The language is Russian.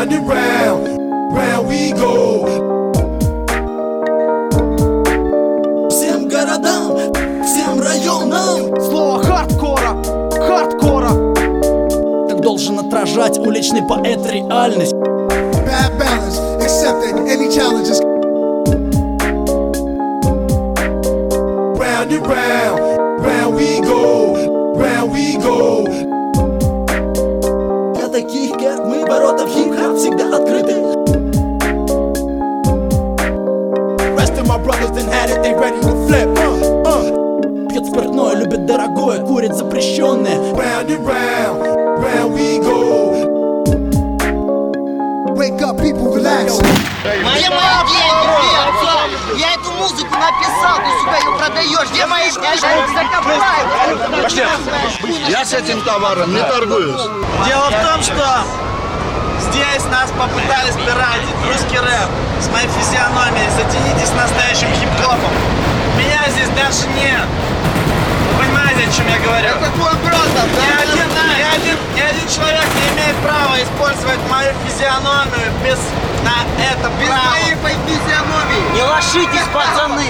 Round and round, round we go. Всем городам, всем районам Слово хардкора, хардкора. так должен отражать уличный поэт реальность. Bad balance, accepting any challenges. Round and round, round we go, round we go. Для таких, как мы, ворота в хип-хоп всегда открыты. Rest of my brothers done had it, they ready to flip. Пьет спиртное, любит дорогое, курит запрещенное. Round and round, round we go. Wake up, people, relax. Где мои деньги, блядь? Я эту музыку написал, ты, сука, ее продаешь. Где мои деньги? Пошли. Я с этим товаром не торгуюсь. Дело в том, что здесь нас попытались пиратить, русский рэп с моей физиономией. Затянитесь настоящим хип-хопом. Меня здесь даже нет. Вы понимаете, о чем я говорю? Это твой брат, да? Ни один человек не имеет права использовать мою физиономию без на это Без право. моей физиономии. Не ложитесь, пацаны!